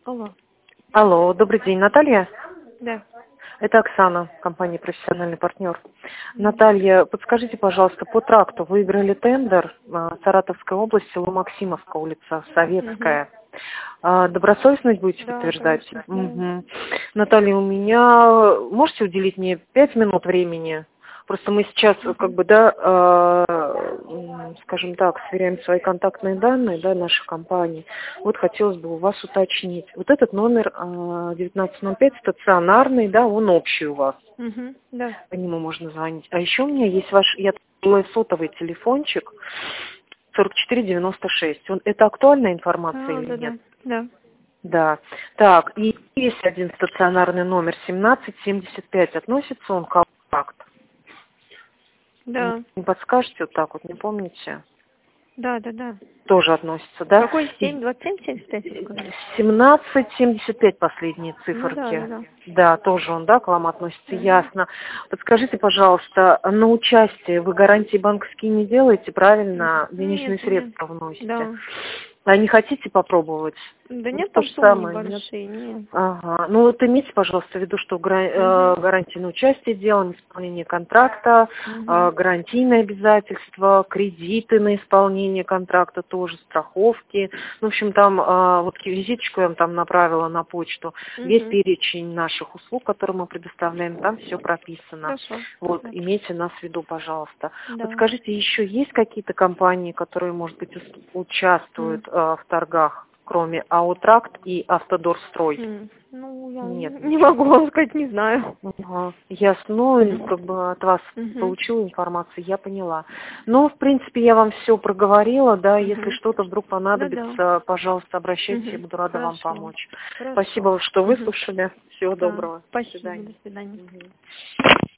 Алло. Алло, добрый день, Наталья? Да. Это Оксана, компания «Профессиональный партнер». Мгм. Наталья, подскажите, пожалуйста, по тракту выиграли тендер Саратовской области, село Максимовка, улица Мгм. Советская. Добросовестно будете Да, подтверждать? конечно. Да. Мгм. Наталья, у меня... Можете уделить мне 5 минут времени? Просто мы сейчас, как Мгм. бы, да, скажем так, сверяем свои контактные данные, да, нашей компании. Вот хотелось бы у вас уточнить. Вот этот номер 1905 стационарный, да, он общий у вас. Мгм. Да. По нему можно звонить. А еще у меня есть мой сотовый телефончик 4496. Это актуальная информация или Да, нет? да. Да. Да. Так, и есть один стационарный номер 1775. Относится он к контакту? Да. Не подскажете вот так вот, не помните? Да, да, да. Тоже относится, да? Какой И 7, 27, 75, вы сказали? 1775 последние Ну да, да, циферки. да. Да, тоже он, да, к вам относится, Мгм. ясно. Подскажите, пожалуйста, на участие вы гарантии банковские не делаете, правильно? Денежные Нет, нет. средства вносите. Да. А не хотите попробовать? Да Ну, нет, то там же суммы самое, нет? небольшие, нет. Ага. Ну вот имейте, пожалуйста, в виду, что Мгм. гарантии на участие делаем, исполнение контракта, Мгм. гарантийные обязательства, кредиты на исполнение контракта тоже, страховки. Ну, в общем, там вот визиточку я вам там направила на почту. Весь Мгм. перечень наших услуг, которые мы предоставляем, там все прописано. Хорошо. Вот, Да. имейте нас в виду, пожалуйста. Да. Подскажите, еще есть какие-то компании, которые, может быть, М. участвуют в торгах, кроме АО «Тракт» и «Автодорстрой»? Ну, я Нет. не могу вам сказать, не знаю. Ага, ясно. Ну, как бы от вас Мгм. получила информацию, я поняла. Ну, в принципе, я вам все проговорила, да, если Мгм. что-то вдруг Да-да. понадобится, пожалуйста, обращайтесь, я Мгм. буду рада вам Хорошо. помочь. Хорошо. Спасибо, что Мгм. выслушали. Всего Да. доброго. До Спасибо. До свидания. свидания. Мгм.